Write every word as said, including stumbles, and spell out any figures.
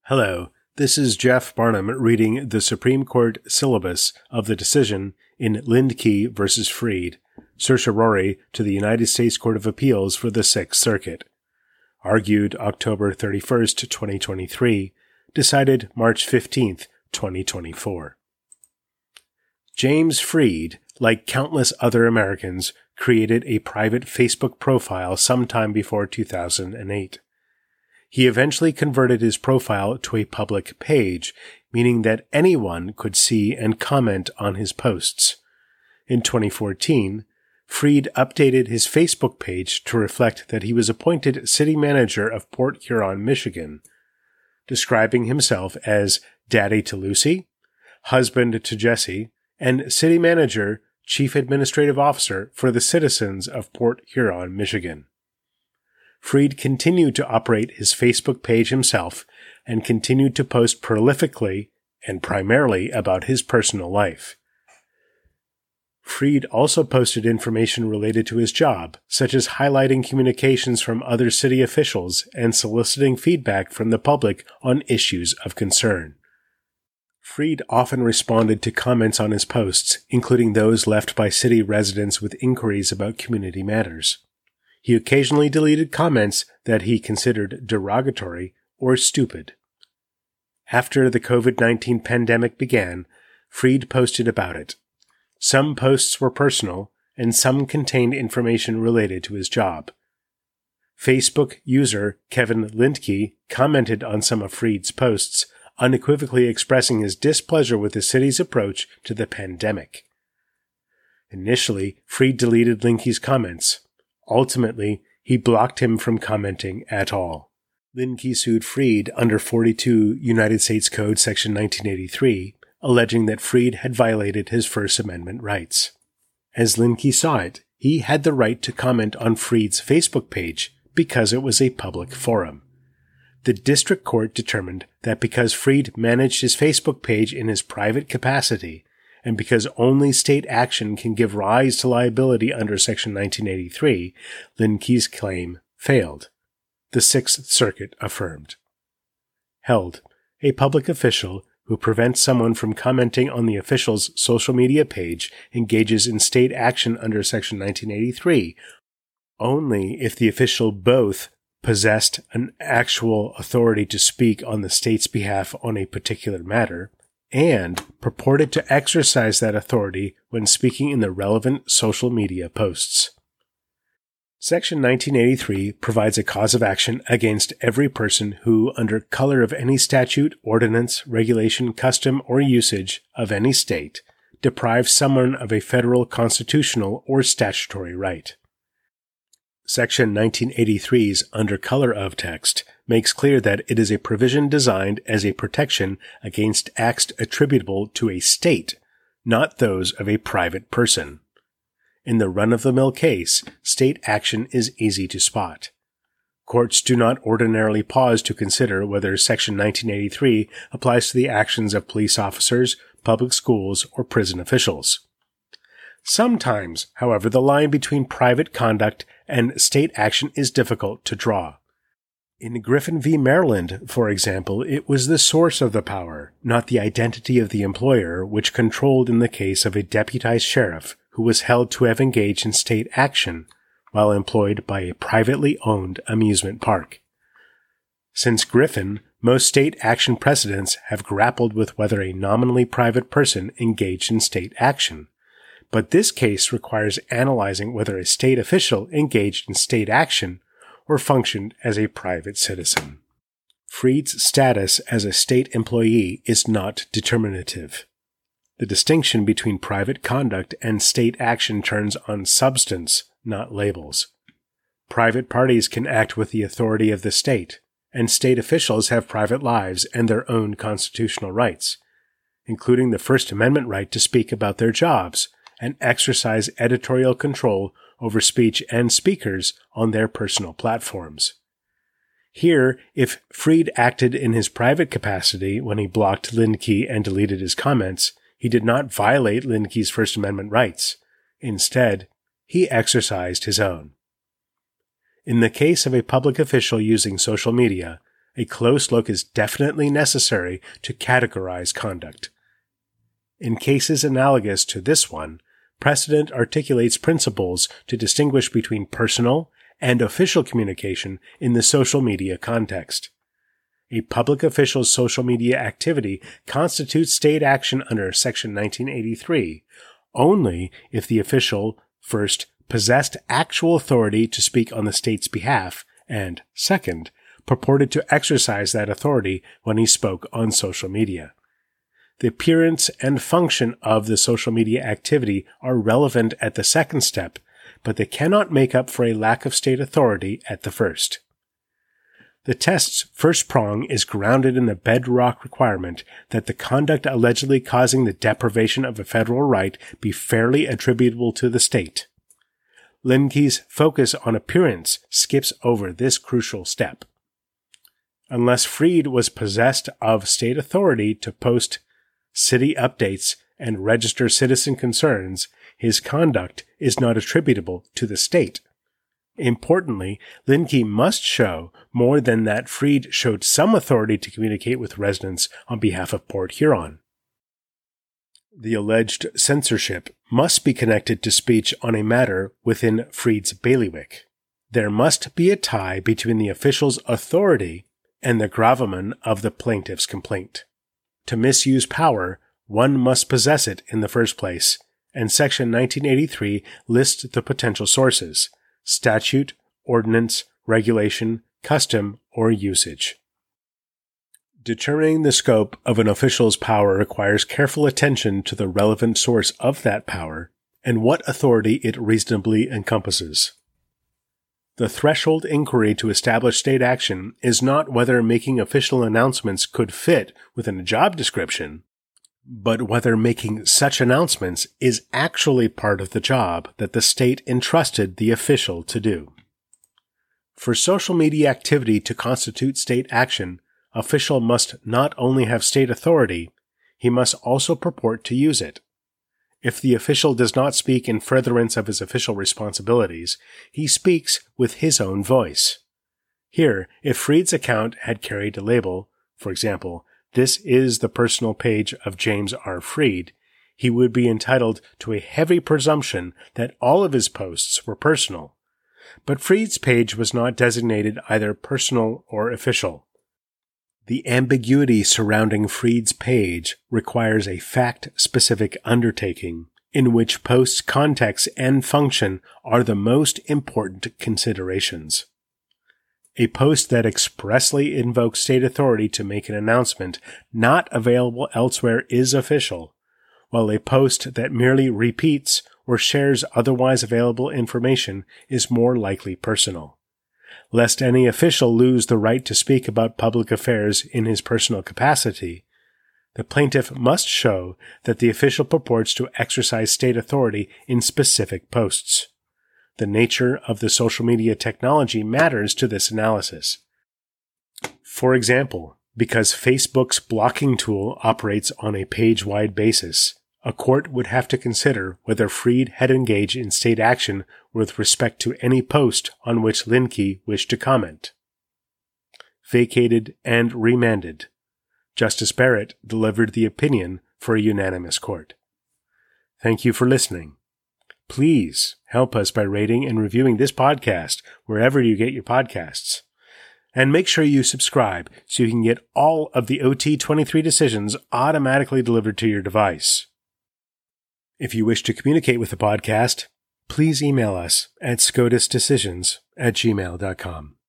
Hello, this is Jeff Barnum reading the Supreme Court syllabus of the decision in Lindke v. Freed, certiorari to the United States Court of Appeals for the Sixth Circuit. Argued October thirty-first, twenty twenty-three, decided March fifteenth, twenty twenty-four. James Freed, like countless other Americans, created a private Facebook profile sometime before two thousand eight. He eventually converted his profile to a public page, meaning that anyone could see and comment on his posts. In twenty fourteen, Freed updated his Facebook page to reflect that he was appointed city manager of Port Huron, Michigan, describing himself as Daddy to Lucy, husband to Jessie, and city manager, chief administrative officer for the citizens of Port Huron, Michigan. Freed continued to operate his Facebook page himself and continued to post prolifically and primarily about his personal life. Freed also posted information related to his job, such as highlighting communications from other city officials and soliciting feedback from the public on issues of concern. Freed often responded to comments on his posts, including those left by city residents with inquiries about community matters. He occasionally deleted comments that he considered derogatory or stupid. After the covid nineteen pandemic began, Freed posted about it. Some posts were personal, and some contained information related to his job. Facebook user Kevin Lindke commented on some of Freed's posts, unequivocally expressing his displeasure with the city's approach to the pandemic. Initially, Freed deleted Lindke's comments. Ultimately, he blocked him from commenting at all. Lindke sued Freed under forty-two United States Code Section nineteen eighty-three, alleging that Freed had violated his First Amendment rights. As Lindke saw it, he had the right to comment on Freed's Facebook page because it was a public forum. The district court determined that because Freed managed his Facebook page in his private capacity, and because only state action can give rise to liability under Section nineteen eighty-three, Lindke's claim failed. The Sixth Circuit affirmed. Held, a public official who prevents someone from commenting on the official's social media page engages in state action under Section nineteen eighty-three only if the official both possessed an actual authority to speak on the state's behalf on a particular matter, and purported to exercise that authority when speaking in the relevant social media posts. Section nineteen eighty-three provides a cause of action against every person who, under color of any statute, ordinance, regulation, custom, or usage of any state, deprives someone of a federal constitutional or statutory right. Section nineteen eighty-three's under color of text makes clear that it is a provision designed as a protection against acts attributable to a state, not those of a private person. In the run-of-the-mill case, state action is easy to spot. Courts do not ordinarily pause to consider whether Section nineteen eighty-three applies to the actions of police officers, public schools, or prison officials. Sometimes, however, the line between private conduct and state action is difficult to draw. In Griffin v. Maryland, for example, it was the source of the power, not the identity of the employer, which controlled in the case of a deputized sheriff who was held to have engaged in state action while employed by a privately owned amusement park. Since Griffin, most state action precedents have grappled with whether a nominally private person engaged in state action. But this case requires analyzing whether a state official engaged in state action or functioned as a private citizen. Freed's status as a state employee is not determinative. The distinction between private conduct and state action turns on substance, not labels. Private parties can act with the authority of the state, and state officials have private lives and their own constitutional rights, including the First Amendment right to speak about their jobs and exercise editorial control over speech and speakers on their personal platforms. Here, if Freed acted in his private capacity when he blocked Lindke and deleted his comments, he did not violate Lindke's First Amendment rights. Instead, he exercised his own. In the case of a public official using social media, a close look is definitely necessary to categorize conduct. In cases analogous to this one, precedent articulates principles to distinguish between personal and official communication in the social media context. A public official's social media activity constitutes state action under Section nineteen eighty-three only if the official, first, possessed actual authority to speak on the state's behalf, and, second, purported to exercise that authority when he spoke on social media. The appearance and function of the social media activity are relevant at the second step, but they cannot make up for a lack of state authority at the first. The test's first prong is grounded in the bedrock requirement that the conduct allegedly causing the deprivation of a federal right be fairly attributable to the state. Lindke's focus on appearance skips over this crucial step. Unless Freed was possessed of state authority to post city updates and register citizen concerns, his conduct is not attributable to the state. Importantly, Lindke must show more than that Freed showed some authority to communicate with residents on behalf of Port Huron. The alleged censorship must be connected to speech on a matter within Freed's bailiwick. There must be a tie between the official's authority and the gravamen of the plaintiff's complaint. To misuse power, one must possess it in the first place, and Section nineteen eighty-three lists the potential sources: statute, ordinance, regulation, custom, or usage. Determining the scope of an official's power requires careful attention to the relevant source of that power and what authority it reasonably encompasses. The threshold inquiry to establish state action is not whether making official announcements could fit within a job description, but whether making such announcements is actually part of the job that the state entrusted the official to do. For social media activity to constitute state action, official must not only have state authority, he must also purport to use it. If the official does not speak in furtherance of his official responsibilities, he speaks with his own voice. Here, if Freed's account had carried a label, for example, "This is the personal page of James R. Freed," he would be entitled to a heavy presumption that all of his posts were personal. But Freed's page was not designated either personal or official. The ambiguity surrounding Freed's page requires a fact-specific undertaking, in which post's context and function are the most important considerations. A post that expressly invokes state authority to make an announcement not available elsewhere is official, while a post that merely repeats or shares otherwise available information is more likely personal. Lest any official lose the right to speak about public affairs in his personal capacity, the plaintiff must show that the official purports to exercise state authority in specific posts. The nature of the social media technology matters to this analysis. For example, because Facebook's blocking tool operates on a page-wide basis, a court would have to consider whether Freed had engaged in state action with respect to any post on which Lindke wished to comment. Vacated and remanded. Justice Barrett delivered the opinion for a unanimous court. Thank you for listening. Please help us by rating and reviewing this podcast wherever you get your podcasts. And make sure you subscribe so you can get all of the O T twenty-three decisions automatically delivered to your device. If you wish to communicate with the podcast, please email us at scotusdecisions at gmail dot com.